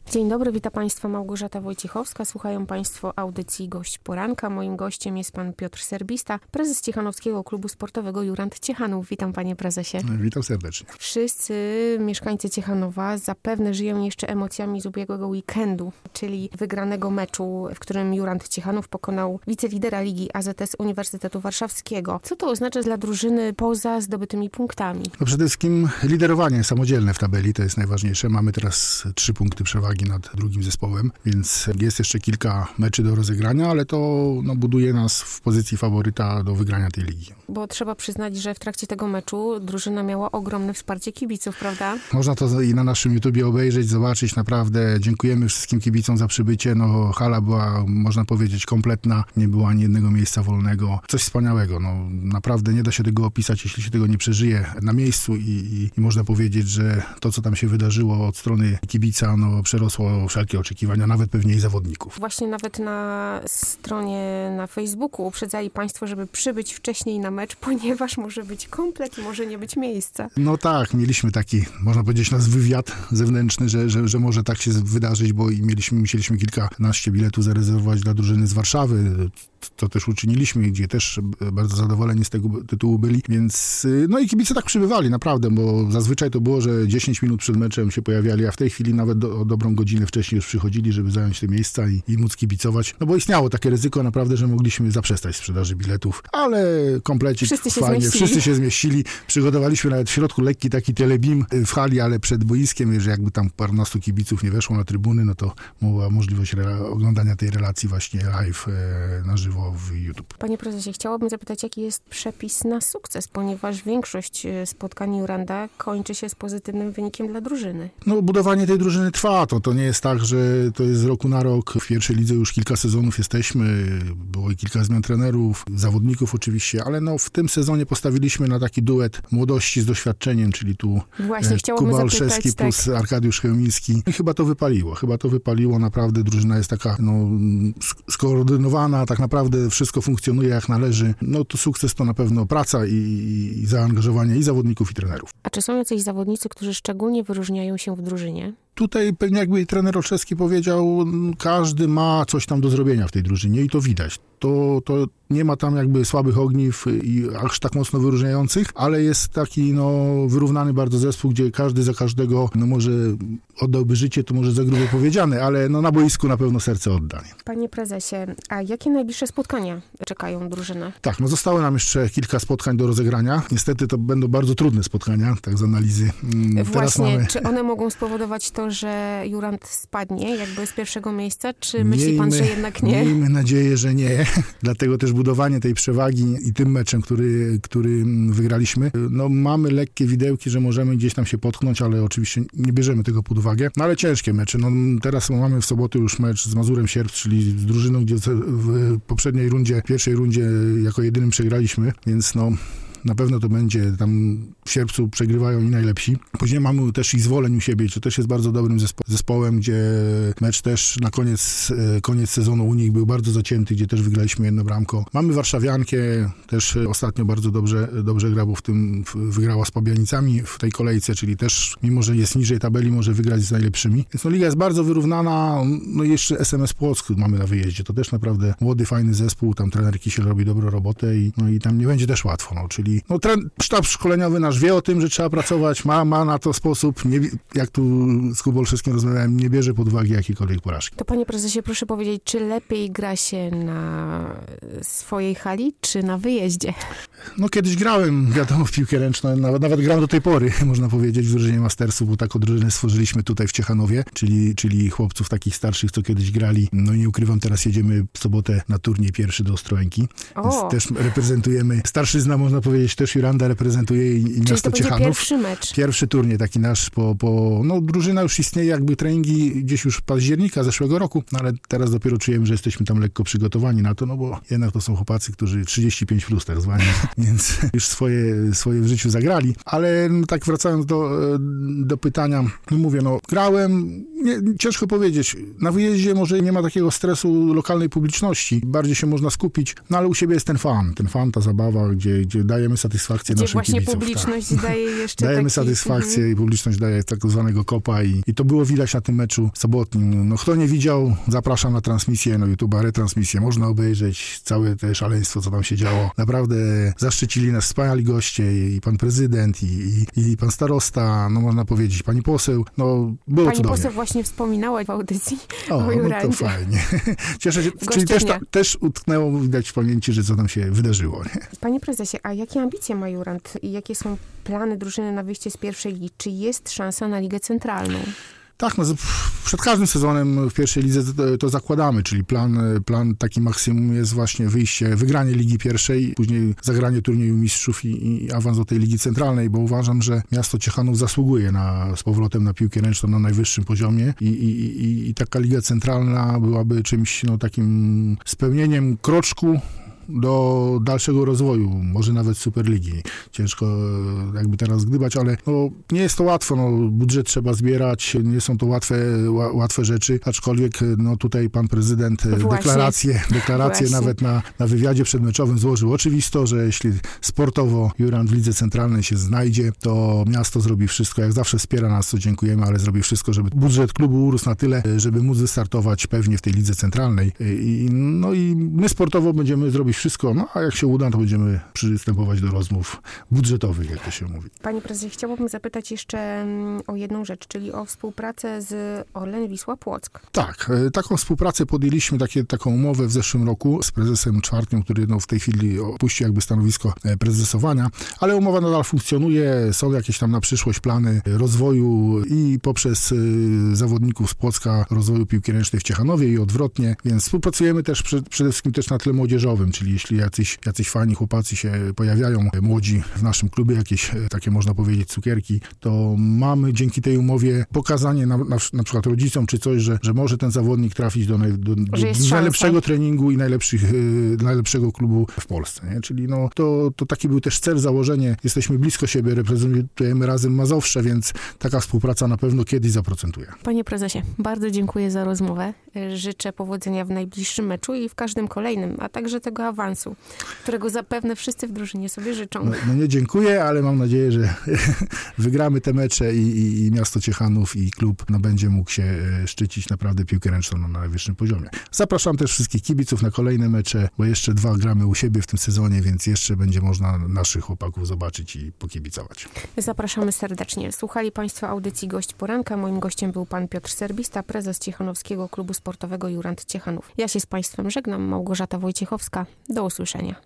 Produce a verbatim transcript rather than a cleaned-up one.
Dzień dobry, witam Państwa Małgorzata Wojciechowska. Słuchają Państwo audycji Gość Poranka. Moim gościem jest Pan Piotr Serbista, prezes Ciechanowskiego Klubu Sportowego Jurand Ciechanów. Witam Panie Prezesie. Witam serdecznie. Wszyscy mieszkańcy Ciechanowa zapewne żyją jeszcze emocjami z ubiegłego weekendu, czyli wygranego meczu, w którym Jurand Ciechanów pokonał wicelidera Ligi A Z S Uniwersytetu Warszawskiego. Co to oznacza dla drużyny poza zdobytymi punktami? No przede wszystkim liderowanie samodzielne w tabeli, to jest najważniejsze. Mamy teraz trzy punkty przewagi nad drugim zespołem, więc jest jeszcze kilka meczy do rozegrania, ale to no, buduje nas w pozycji faworyta do wygrania tej ligi. Bo trzeba przyznać, że w trakcie tego meczu drużyna miała ogromne wsparcie kibiców, prawda? Można to i na naszym YouTubie obejrzeć, zobaczyć. Naprawdę dziękujemy wszystkim kibicom za przybycie. No, hala była, można powiedzieć, kompletna. Nie było ani jednego miejsca wolnego. Coś wspaniałego. No, naprawdę nie da się tego opisać, jeśli się tego nie przeżyje na miejscu i, i, i można powiedzieć, że to, co tam się wydarzyło od strony kibica, no, przerosło wszelkie oczekiwania, nawet pewnie i zawodników. Właśnie nawet na stronie na Facebooku uprzedzali Państwo, żeby przybyć wcześniej na mecz, ponieważ może być komplet i może nie być miejsca. No tak, mieliśmy taki, można powiedzieć, nasz wywiad zewnętrzny, że, że, że może tak się wydarzyć, bo i mieliśmy, musieliśmy kilkanaście biletów zarezerwować dla drużyny z Warszawy. To też uczyniliśmy, gdzie też bardzo zadowoleni z tego tytułu byli, więc no i kibice tak przybywali, naprawdę, bo zazwyczaj to było, że dziesięć minut przed meczem się pojawiali, a w tej chwili nawet do, o dobrą godzinę wcześniej już przychodzili, żeby zająć te miejsca i, i móc kibicować. No bo istniało takie ryzyko naprawdę, że mogliśmy zaprzestać sprzedaży biletów, ale komplecik wszyscy się fajnie, zmieścili. wszyscy się zmieścili. Przygotowaliśmy nawet w środku lekki taki telebim w hali, ale przed boiskiem, że jakby tam paręnastu kibiców nie weszło na trybuny, no to była możliwość re- oglądania tej relacji właśnie live e, na żywo w YouTube. Panie prezesie, chciałabym zapytać, jaki jest przepis na sukces, ponieważ większość spotkań Juranda kończy się z pozytywnym wynikiem dla drużyny. No, budowanie tej drużyny trwa. To, to nie jest tak, że to jest z roku na rok. W pierwszej lidze już kilka sezonów jesteśmy. Było i kilka zmian trenerów, zawodników oczywiście, ale no, w tym sezonie postawiliśmy na taki duet młodości z doświadczeniem, czyli tu Właśnie, Kuba Olszewski plus tak. Arkadiusz Chełmiński. I chyba to wypaliło. Chyba to wypaliło. Naprawdę drużyna jest taka no, skoordynowana, tak naprawdę wszystko funkcjonuje jak należy. No to sukces to na pewno praca i, i zaangażowanie i zawodników, i trenerów. A czy są jacyś zawodnicy, którzy szczególnie wyróżniają się w drużynie? Tutaj pewnie jakby trener Olszewski powiedział, każdy ma coś tam do zrobienia w tej drużynie i to widać. To, to nie ma tam jakby słabych ogniw i aż tak mocno wyróżniających, ale jest taki no, wyrównany bardzo zespół, gdzie każdy za każdego, no może oddałby życie, to może za grubo powiedziane, ale no, na boisku na pewno serce odda. Panie prezesie, a jakie najbliższe spotkania czekają drużynę? Tak, no zostało nam jeszcze kilka spotkań do rozegrania. Niestety to będą bardzo trudne spotkania, tak z analizy. Mm, Właśnie, mamy... czy one mogą spowodować to, że Jurand spadnie jakby z pierwszego miejsca, czy myśli miejmy, pan, że jednak nie? Miejmy nadzieję, że nie. Dlatego też budowanie tej przewagi i tym meczem, który, który wygraliśmy, no mamy lekkie widełki, że możemy gdzieś tam się potknąć, ale oczywiście nie bierzemy tego pod uwagę. No ale ciężkie mecze. No teraz mamy w sobotę już mecz z Mazurem Sierp, czyli z drużyną, gdzie w poprzedniej rundzie, w pierwszej rundzie jako jedynym przegraliśmy, więc no na pewno to będzie, tam w Sierpcu przegrywają i najlepsi. Później mamy też Izwoleń u siebie, to też jest bardzo dobrym zespo- zespołem, gdzie mecz też na koniec, koniec sezonu u nich był bardzo zacięty, gdzie też wygraliśmy jedno bramko. Mamy Warszawiankę, też ostatnio bardzo dobrze, dobrze gra, bo w tym wygrała z Pabianicami w tej kolejce, czyli też, mimo że jest niżej tabeli, może wygrać z najlepszymi. Więc no liga jest bardzo wyrównana, no i jeszcze S M S Płock mamy na wyjeździe, to też naprawdę młody, fajny zespół, tam trener Kisiel robi dobrą robotę i, no i tam nie będzie też łatwo, no, czyli No, tren, sztab szkoleniowy nasz wie o tym, że trzeba pracować, ma, ma na to sposób, nie, jak tu z Kubą Olszewskim rozmawiałem, nie bierze pod uwagę jakiejkolwiek porażki. To panie prezesie, proszę powiedzieć, czy lepiej gra się na swojej hali, czy na wyjeździe? No kiedyś grałem, wiadomo, w piłkę ręczną, nawet, nawet gram do tej pory, można powiedzieć, w drużynie Mastersu, bo taką drużynę stworzyliśmy tutaj w Ciechanowie, czyli, czyli chłopców takich starszych, co kiedyś grali. No i nie ukrywam, teraz jedziemy w sobotę na turniej pierwszy do Ostrołęki, więc też reprezentujemy, starszyzna można powiedzieć, też Juranda reprezentuje i, i Czyli miasto to Ciechanów. będzie pierwszy mecz. Pierwszy turniej taki nasz, po, po, no drużyna już istnieje, jakby treningi gdzieś już października zeszłego roku, no ale teraz dopiero czujemy, że jesteśmy tam lekko przygotowani na to, no bo jednak to są chłopacy, którzy trzydzieści pięć plus tak zwani, więc już swoje, swoje w życiu zagrali. Ale no, tak wracając do, do pytania, no mówię, no grałem, nie, ciężko powiedzieć, na wyjeździe może nie ma takiego stresu lokalnej publiczności, bardziej się można skupić, no ale u siebie jest ten fan, ten fan, ta zabawa, gdzie, gdzie dajemy dajemy satysfakcję Gdzie naszym właśnie kibicom. publiczność tak. daje jeszcze Dajemy taki... satysfakcję Mhm. i publiczność daje tak zwanego kopa i, i to było widać na tym meczu sobotnim. No, kto nie widział, zapraszam na transmisję, na YouTube'a, retransmisję. Można obejrzeć całe te szaleństwo, co tam się działo. Naprawdę zaszczycili nas wspaniali goście i pan prezydent, i, i, i pan starosta, no można powiedzieć, pani poseł. No, było Pani cudownie. poseł właśnie wspominała w audycji O, o no to Jurandzie. fajnie. Cieszę się. Czyli też, ta, też utknęło widać w pamięci, że co tam się wydarzyło. Nie? Panie prezesie, a jakie ambicje ma Jurand i jakie są plany drużyny na wyjście z pierwszej ligi? Czy jest szansa na Ligę Centralną? Tak, no, przed każdym sezonem w pierwszej lidze to, to zakładamy, czyli plan, plan taki maksimum jest właśnie wyjście, wygranie Ligi Pierwszej, później zagranie turnieju mistrzów i, i awans do tej Ligi Centralnej, bo uważam, że miasto Ciechanów zasługuje na, z powrotem na piłkę ręczną na najwyższym poziomie i, i, i, i taka Liga Centralna byłaby czymś no, takim spełnieniem kroczku do dalszego rozwoju, może nawet Superligi. Ciężko jakby teraz gdybać, ale no, nie jest to łatwo, no, budżet trzeba zbierać, nie są to łatwe, ła, łatwe rzeczy, aczkolwiek no, tutaj pan prezydent Właśnie. deklarację, deklarację Właśnie. nawet na, na wywiadzie przedmeczowym złożył. Oczywisto, że jeśli sportowo Jurand w Lidze Centralnej się znajdzie, to miasto zrobi wszystko, jak zawsze wspiera nas, co dziękujemy, ale zrobi wszystko, żeby budżet klubu urósł na tyle, żeby móc wystartować pewnie w tej Lidze Centralnej. I, no i my sportowo będziemy zrobić wszystko, no a jak się uda, to będziemy przystępować do rozmów budżetowych, jak to się mówi. Panie prezesie, chciałabym zapytać jeszcze o jedną rzecz, czyli o współpracę z Orlen Wisła Płock. Tak, taką współpracę podjęliśmy, takie, taką umowę w zeszłym roku z prezesem Czwartkiem, który no, w tej chwili opuścił jakby stanowisko prezesowania, ale umowa nadal funkcjonuje, są jakieś tam na przyszłość plany rozwoju i poprzez y, zawodników z Płocka rozwoju piłki ręcznej w Ciechanowie i odwrotnie, więc współpracujemy też przy, przede wszystkim też na tle młodzieżowym, czyli jeśli jacyś, jacyś fani chłopacy się pojawiają, młodzi w naszym klubie, jakieś takie można powiedzieć cukierki, to mamy dzięki tej umowie pokazanie na, na, na przykład rodzicom czy coś, że, że może ten zawodnik trafić do, naj, do, do, do najlepszego treningu i najlepszych, y, najlepszego klubu w Polsce. Nie? Czyli no, to, to taki był też cel, założenie. Jesteśmy blisko siebie, reprezentujemy razem Mazowsze, więc taka współpraca na pewno kiedyś zaprocentuje. Panie prezesie, bardzo dziękuję za rozmowę. Życzę powodzenia w najbliższym meczu i w każdym kolejnym, a także tego awansu, którego zapewne wszyscy w drużynie sobie życzą. No, no nie dziękuję, ale mam nadzieję, że wygramy te mecze i, i, i miasto Ciechanów i klub no, będzie mógł się szczycić naprawdę piłkę ręczną na najwyższym poziomie. Zapraszam też wszystkich kibiców na kolejne mecze, bo jeszcze dwa gramy u siebie w tym sezonie, więc jeszcze będzie można naszych chłopaków zobaczyć i pokibicować. Zapraszamy serdecznie. Słuchali Państwo audycji Gość Poranka. Moim gościem był pan Piotr Serbista, prezes Ciechanowskiego Klubu Sportowego Jurand Ciechanów. Ja się z Państwem żegnam. Małgorzata Wojciechowska. Do usłyszenia.